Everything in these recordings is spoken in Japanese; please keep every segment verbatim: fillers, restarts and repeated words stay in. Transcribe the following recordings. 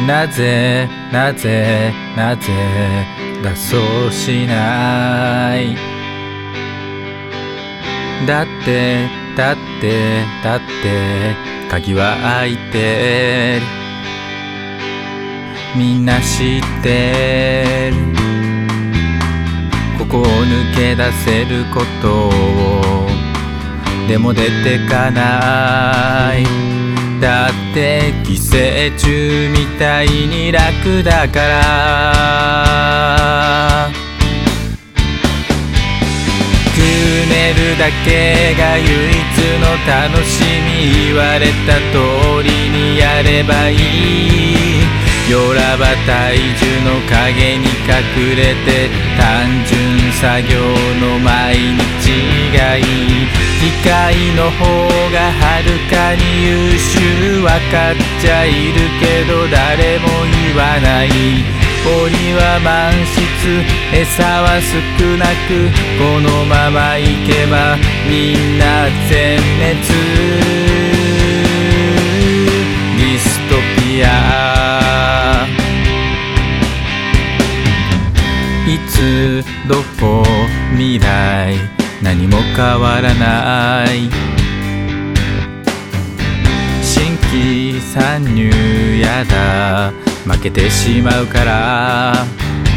なぜなぜなぜだそうしない。だってだってだって鍵は開いてる。みんな知ってる。ここを抜け出せることを。でも出てかない。だって寄生虫みたいに楽だから。くねるだけが唯一の楽しみ。言われた通りにやればいい。よらば体重の影に隠れて単純作業の毎日がいい。機械の方がはるかに優秀。わかっちゃいるけど誰も言わない。檻は満室、餌は少なく、このままいけばみんな全滅。ディストピア。いつどこ未来何も変わらない。新規参入やだ、負けてしまうから。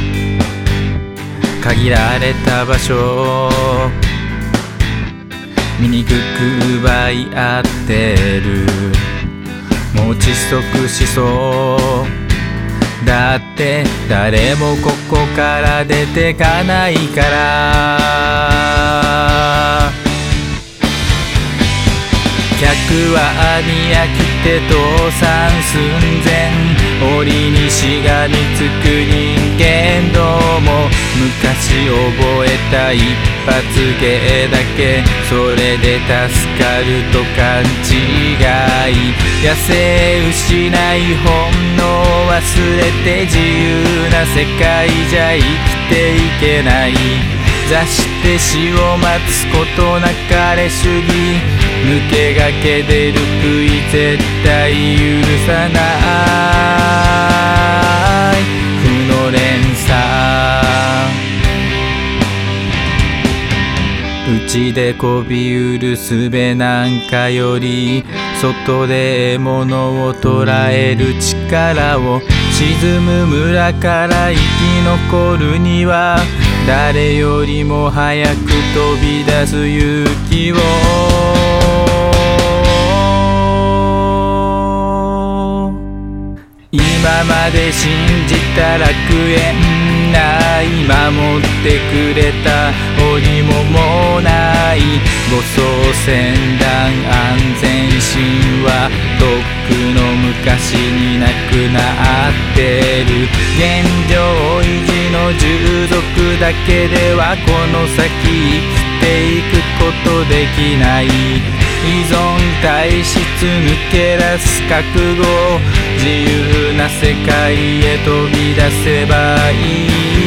限られた場所醜く奪い合ってる。もう窒息しそう。だって誰もここから出てかないから。客は網やきて倒産寸前。檻にしがみつく人間ども。昔覚えた一発芸だけ、それで助かると勘違い。野生失い本能忘れて自由な世界じゃ生きていけない。座して死を待つことなかれ主義。抜け駆けでる杭絶対許さない。負の連鎖。内でこびうる術なんかより、外で獲物を捕らえる力を。沈む村から生き残るには、誰よりも早く飛び出す勇気を。今まで信じた楽園ない。守ってくれた檻ももうない。護送船団安全神話。とっくの昔になくなってる。現状維持の従属だけではこの先生きていくことできない。依存体質抜け出す覚悟。自由な世界へ飛び出せばいい。